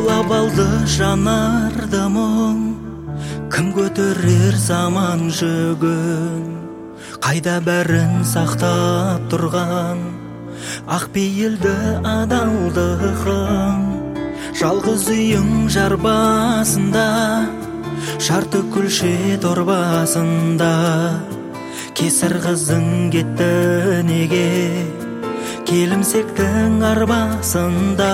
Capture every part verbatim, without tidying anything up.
Жаулап алды жанарды мұң, кім көтерер заман жүгін? Қайда бәрін сақтап тұрған ақ пейілді адалдығың? Жалғыз үйің жар басында, жарты күлше торбасында. Кесір қызың кетті неге, келімсектің арбасында.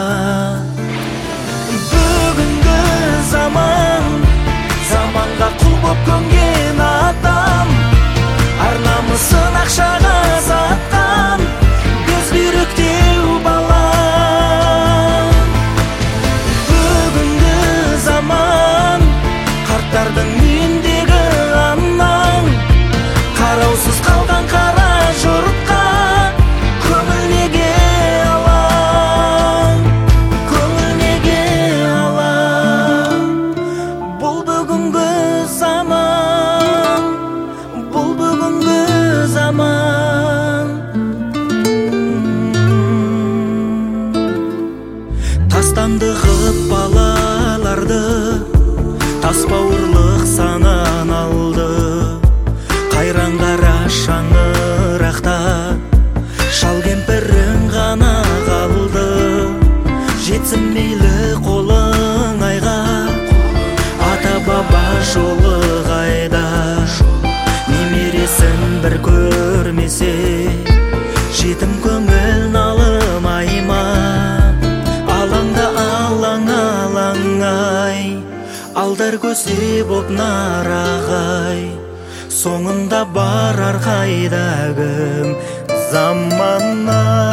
Бүгінгі заман, заманға құл боп көнген адам, ар намысын ақшаға сатқан безбүйректеу бала. Бүгінгі заман, қарттардың үйіндегі анаң, қараусыз қалған қара жұртқа көңіл неге алаң, көңіл неге алаң? Бұл бүгінгі заман, бұл бүгінгі заман. Тастанды ғып балаларды, тас бауырлық санан алды. Қайран қара шаңырақта шал кемпірің ғана қалды. Жетсін мейлі қолың айға, ата баба жолы қайда? Немересін бір көрмесе, жетім көңіл налымай ма? Алаңда алаң алаң ай, алдар көсе боп нарағай. Соңында барар қайда кім заманнан?